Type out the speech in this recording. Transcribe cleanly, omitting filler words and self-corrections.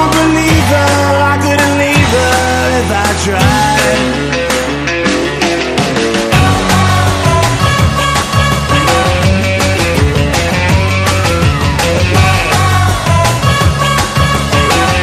a believer, I couldn't leave her if I tried.